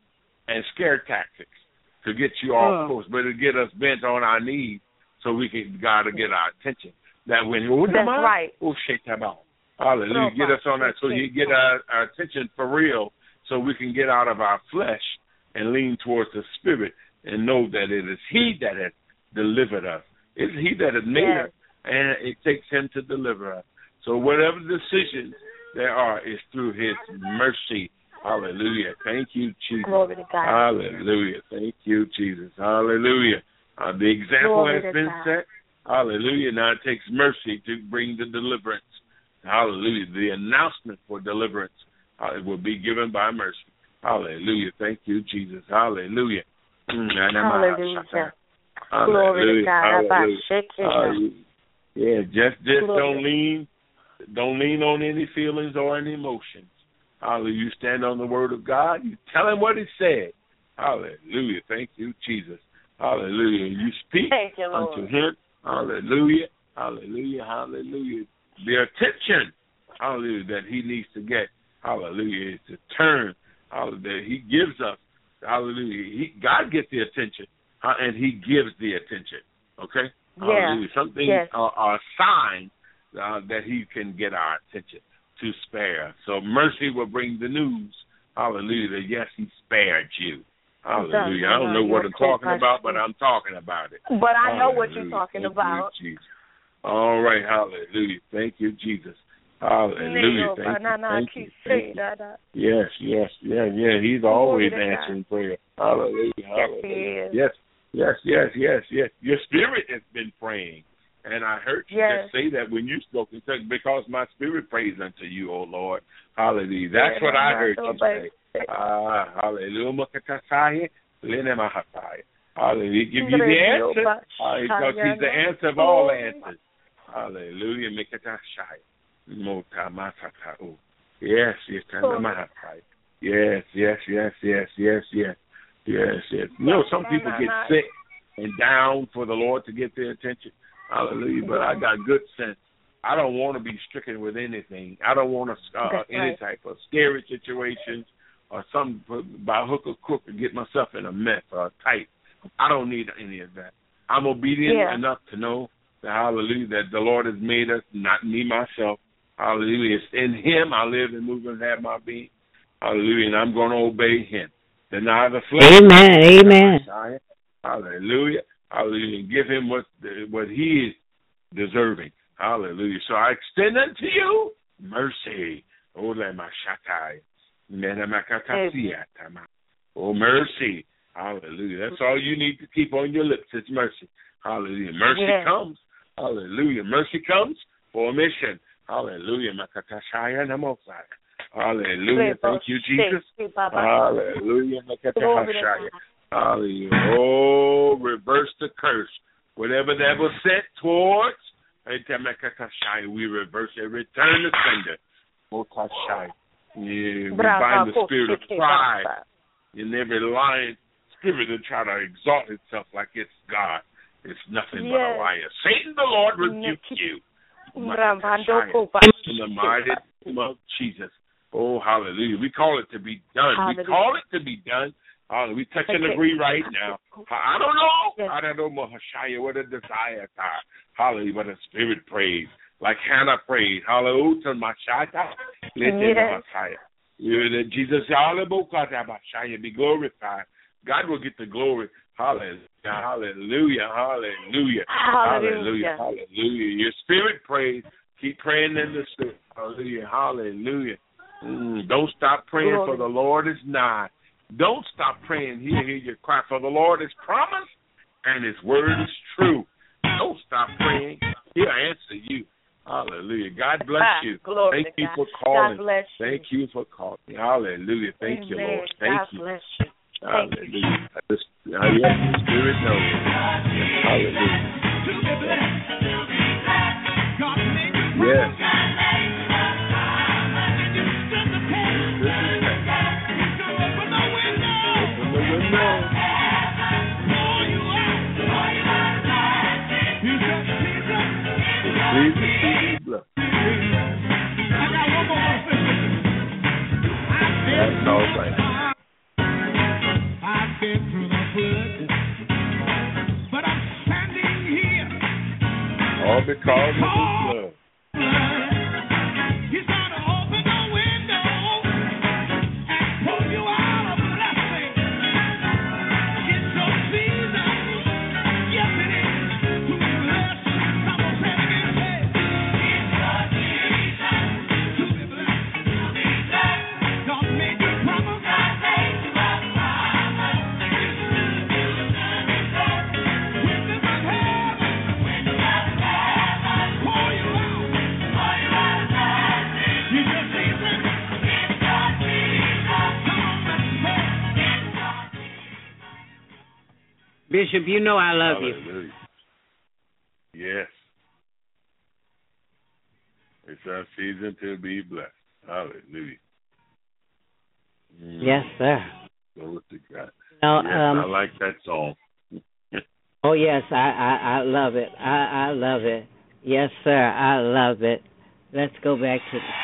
and scare tactics to get you off
Oh.
course, but to get us bent on our knees so we can God to get our attention. That when oh,
That's right.
Oh, shake that out. Hallelujah. Get us on that so he get our, our attention for real so we can get out of our flesh and lean towards the spirit and know that it is he that has delivered us. It's he that has made
Yes.
us, and it takes him to deliver us. So whatever decisions there are is through his mercy. Hallelujah. Thank you, Jesus.
Glory to God.
Hallelujah. Thank you, Jesus. Hallelujah. Uh, the example
Glory
has
to
been
God.
set. Hallelujah. Now it takes mercy to bring the deliverance. Hallelujah. The announcement for deliverance uh, will be given by mercy. Hallelujah. Thank you, Jesus. Hallelujah.
Hallelujah.
Hallelujah.
Glory to God.
Hallelujah.
Hallelujah.
Hallelujah. Yeah, just just
Glory.
don't lean, don't lean on any feelings or any emotions. Hallelujah. You stand on the word of God. You tell him what he said. Hallelujah. Thank you, Jesus. Hallelujah. You speak
Thank you, Lord.
unto him. Hallelujah. Hallelujah. Hallelujah. The attention, hallelujah, that he needs to get. Hallelujah. Is to turn. Hallelujah. He gives us. Hallelujah. He, God gets the attention, uh, and he gives the attention. Okay?
Yeah.
Hallelujah. Some things
Yes.
are, are signs uh, that he can get our attention to spare. So mercy will bring the news. Hallelujah. That yes, he spared you. Hallelujah. I don't know what I'm talking about, but I'm talking about it.
But I know what
Hallelujah.
you're talking
Thank
about.
you, Jesus. All right. Hallelujah. Thank you, Jesus. Hallelujah. Thank you. Thank you. Thank you. Yes, yes, yeah, yeah. He's always answering prayer. Hallelujah. Hallelujah. Yes, yes, yes, yes, yes. Your spirit has been praying. And I heard you
Yes.
just say that when you spoke. It said, because my spirit prays unto you, O Lord. Hallelujah. That's
Yeah,
what I
no,
heard
no,
you say. Ah, hallelujah. Hallelujah. He give you the answer. Uh, because he's the answer of all answers. Hallelujah. Yes, yes, yes, yes, yes, yes, yes, yes, yes, yes. You know, some people get sick and down for the Lord to get their attention. Hallelujah. But I got good sense. I don't want to be stricken with anything. I don't want to uh,
That's
any
right.
type of scary situations or something by hook or crook to get myself in a mess or a tight. I don't need any of that. I'm obedient
Yeah.
enough to know that, hallelujah, that the Lord has made us, not me, myself. Hallelujah. It's in him I live and move and have my being. Hallelujah. And I'm going to obey him. Deny the flesh.
Amen. Amen.
Hallelujah. Hallelujah. And give him what what he is deserving. Hallelujah. So I extend unto you mercy. Oh, mercy. Hallelujah. That's all you need to keep on your lips. It's mercy. Hallelujah. Mercy
Yes.
comes. Hallelujah. Mercy comes for a mission. Hallelujah. Hallelujah. Thank you, Jesus. Hallelujah. Hallelujah. Oh, reverse the curse. Whatever that was sent towards, we reverse it. Return the sender. Yeah, we bind the spirit of pride in every lying spirit that try to exalt itself like it's God. It's nothing but a
Yes.
liar. Satan, the Lord rebuke you. In the mighty name of Jesus. Oh, hallelujah. We call it to be done.
Hallelujah.
We call it to be done. Hallelujah. We touch and agree right now. I don't know.
Yes.
I don't know, Mahashaya, what a desire are. Hallelujah. What a spirit prays. Like Hannah prayed. Hallelujah. Mashata. Let
Yes.
Mahashaya. Jesus, hallelujah. Be glorified. God will get the glory Hallelujah, hallelujah, hallelujah,
Hallelujah.
hallelujah, hallelujah. Your spirit prays. Keep praying in the spirit. Hallelujah, hallelujah. Mm, don't stop praying,
Glory.
for the Lord is nigh. Don't stop praying. He'll hear your cry, for the Lord is promised, and his word is true. Don't stop praying. He'll answer you. Hallelujah. God bless you.
Glory
Thank you
God.
for calling.
God bless you.
Thank you for calling. Hallelujah. Thank
Amen.
you, Lord. Thank
God
you.
bless you. Thank
Hallelujah.
you.
I just, uh, yes, the Spirit knows. Hallelujah. Yes. Open the window. Please receive the blood. That's all right.
I've been through the flood, but I'm standing here.
All because of the blood.
He's going to open the window and pour you out a blessing. It's your season. Yes, it is. To be blessed. Come on, say it again. Say, it's your season. To be blessed. To be blessed. God made you promise. God made you a promise. Windows of heaven. Windows of heaven. Pour you out. Pour you out a blessing. It's your season. It's your season. Come on, let's say, it's your
Bishop, you know I love you.
Hallelujah. Yes. It's our season to be blessed. Hallelujah. Mm.
Yes, sir.
Glory to God.
No,
Yes,
um,
I like that song.
oh, yes, I, I, I love it. I, I love it. Yes, sir, I love it. Let's go back to the...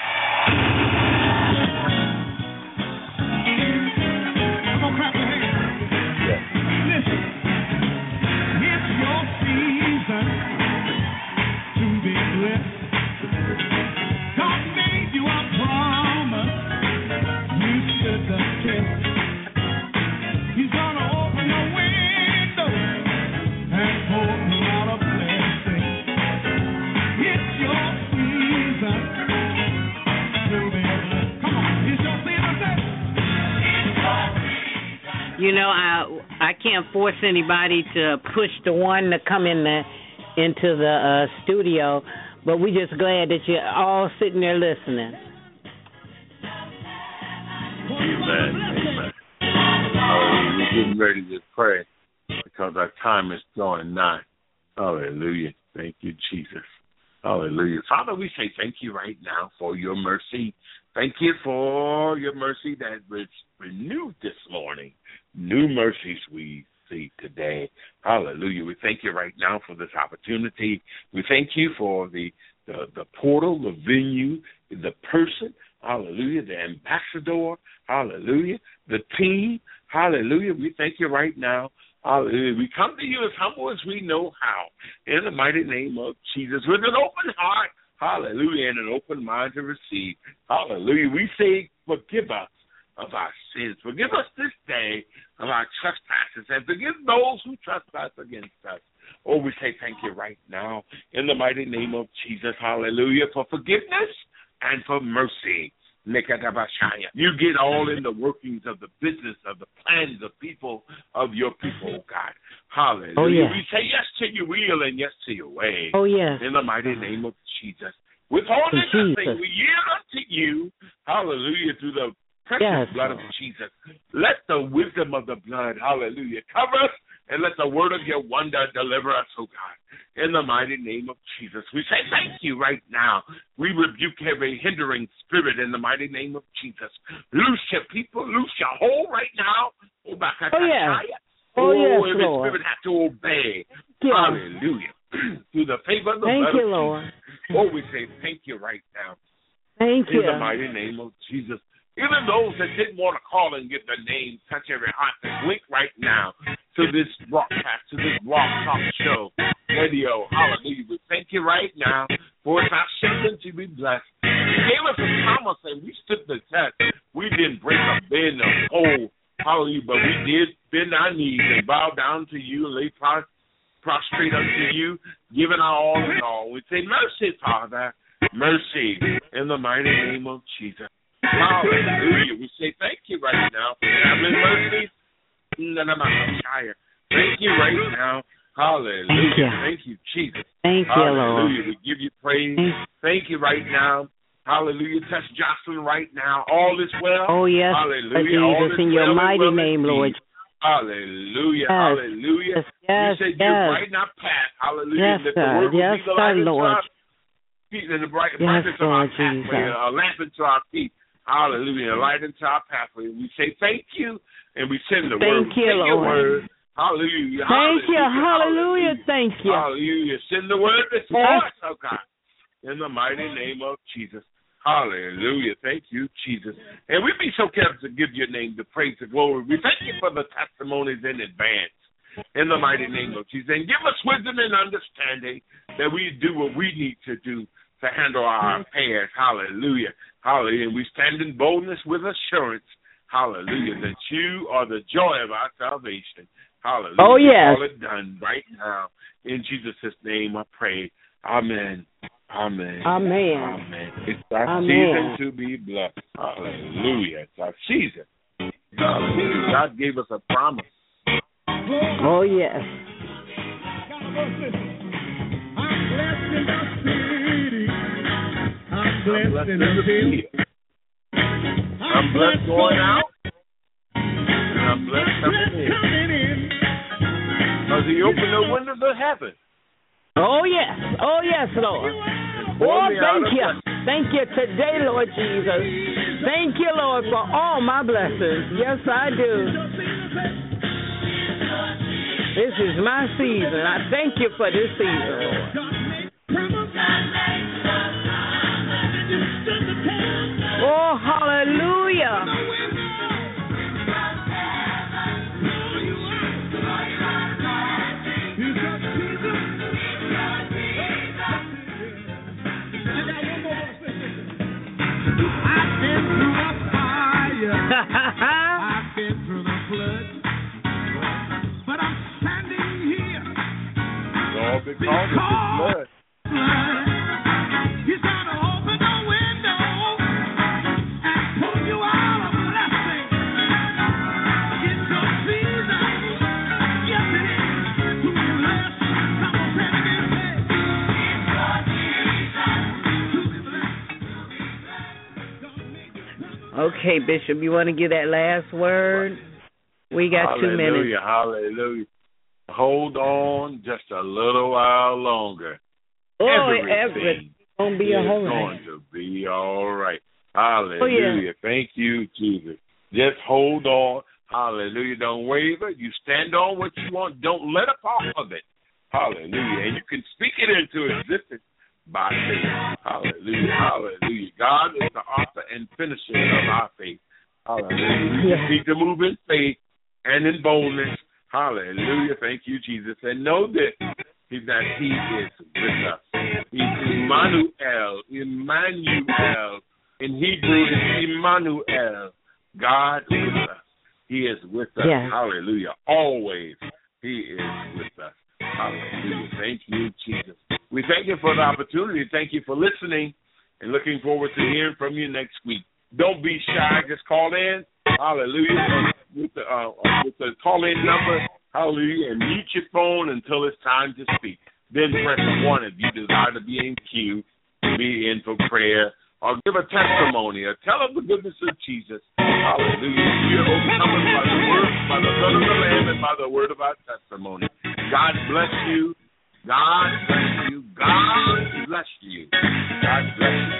Come on, clap your hands.
Yes.
Listen, it's your season to be blessed. God made you a promise. You stood the test. He's gonna open the window and pour you out a blessing. It's your season to be blessed. Come on, it's your season. Say, it's your season.
You know, I I can't force anybody to push the one to come in the into the uh, studio, but we just glad that you're all sitting there listening.
Amen. Amen. Hallelujah. We're getting ready to pray because our time is drawing nigh. Hallelujah. Thank you, Jesus. Hallelujah. Father, we say thank you right now for your mercy. Thank you for your mercy that was renewed this morning. New mercies we see today. Hallelujah. We thank you right now for this opportunity. We thank you for the the, the portal, the venue, the person. Hallelujah. The ambassador. Hallelujah. The team. Hallelujah. We thank you right now. Hallelujah. We come to you as humble as we know how. In the mighty name of Jesus. With an open heart. Hallelujah. And an open mind to receive. Hallelujah. We say, forgive us of our sins. Forgive us this day of our trespasses. And forgive those who trespass against us. Oh, we say thank you right now. In the mighty name of Jesus. Hallelujah. For forgiveness and for mercy. You get all in the workings of the business, of the plans of people, of your people, oh God. Hallelujah.
Oh, yes.
We say yes to your will and yes to your way.
Oh, yes.
In the mighty name of Jesus. Withholding
Jesus.
nothing, we yield unto you. Hallelujah. Through the precious
Yes.
blood of Jesus. Let the wisdom of the blood, hallelujah, cover us, and let the word of your wonder deliver us, oh God. In the mighty name of Jesus. We say thank you right now. We rebuke every hindering spirit in the mighty name of Jesus. Loose your people, loose your hold right now. Oh,
Oh, yes.
Oh,
Oh, yes,
every
Lord.
spirit has to obey.
Yes.
Hallelujah. Through the favor of the
Thank
blood
you,
of
Lord.
Jesus. Oh, we say thank you right now.
Thank you.
In the mighty name of Jesus. Even those that didn't want to call and get their name, touch every heart that link right now to this broadcast, to this Rock Talk Show radio. Hallelujah. We thank you right now for it's our season to be blessed. You gave us a promise and we stood the test. We didn't break a bend, a pole. hallelujah, but we did bend our knees and bow down to you and lay pro- prostrate unto you, giving our all in all. We say, mercy, Father, mercy, in the mighty name of Jesus. Hallelujah. We say thank you right now for traveling mercies. Thank you right now. Hallelujah.
Thank you,
Thank you Jesus.
Thank you,
Hallelujah.
Lord.
We give you praise. Thank you right now. Hallelujah. Touch Jocelyn right now. All is well.
Oh, yes,
Hallelujah. All
Jesus,
is
in your
well and
mighty
well
name,
indeed.
Lord.
Hallelujah.
Yes.
Hallelujah.
Yes, yes,
you said
yes.
you're right now, Pat. Hallelujah.
Yes,
that
sir.
the word will
Yes,
be the
sir,
light into
Lord.
our feet and the bright
Yes,
brightness of our
Lord
pathway,
Jesus.
a lamp into our feet. Hallelujah. A light into our pathway. We say thank you and we send the word.
Thank you,
Send your
Lord.
word. Hallelujah.
Thank you.
Hallelujah.
Hallelujah. Thank you.
Hallelujah. Send the word before
Yes.
us, oh God. In the mighty name of Jesus. Hallelujah. Thank you, Jesus. And we be so careful to give your name the praise and glory. We thank you for the testimonies in advance. In the mighty name of Jesus. And give us wisdom and understanding that we do what we need to do to handle our affairs. Hallelujah. Hallelujah. And we stand in boldness with assurance. Hallelujah. That you are the joy of our salvation. Hallelujah.
Oh, yes.
All it done right now. In Jesus' name I pray. Amen. Amen.
Amen.
Amen. It's our
Amen.
season to be blessed. Hallelujah. It's our season. Hallelujah. God gave us a promise.
Oh, yes.
I'm blessed in the city. I'm
I'm
blessed
blessed
in
in
the
the
field.
field. I'm blessed going out. And I'm blessed coming in.
coming in.
Because he opened the windows of heaven.
Oh, yes. Oh, yes, Lord. Oh, thank you. Thank you today, Lord Jesus. Thank you, Lord, for all my blessings. Yes, I do. This is my season. I thank you for this season, Lord. Oh, hallelujah.
I've been through a fire. I've been through the flood. But I'm standing here.
It's all because of his blood.
He's gonna open the window and pour you out a blessing. It's your season. Yes, it is. To be blessed. Come on, say it again. Say, it's your season. To be blessed.
Okay, Bishop, you want to give that last word? We got two minutes.
Hallelujah, hallelujah. Hold on just a little while longer.
Oh,
Everything
everything gonna be a
is
whole
going to be all right. Hallelujah.
Oh, yeah.
Thank you, Jesus. Just hold on. Hallelujah. Don't waver. You stand on what you want. Don't let up off of it. Hallelujah. And you can speak it into existence by faith. Hallelujah. Hallelujah. God is the author and finisher of our faith. Hallelujah. We just need to move in faith and in boldness. Hallelujah. Thank you, Jesus. And know this, that he is with us. He's Emmanuel. Emmanuel. In Hebrew, it's Emmanuel. God with us. He is with us.
Yeah.
Hallelujah. Always he is with us. Hallelujah. Thank you, Jesus. We thank you for the opportunity. Thank you for listening and looking forward to hearing from you next week. Don't be shy. Just call in. Hallelujah. With the, uh, with the call-in number. Hallelujah. And mute your phone until it's time to speak. Then press one if you desire to be in queue, to be in for prayer, or give a testimony, or tell of the goodness of Jesus. Hallelujah. We are overcoming by the word, by the blood of the Lamb, and by the word of our testimony. God bless you. God bless you. God bless you. God bless you.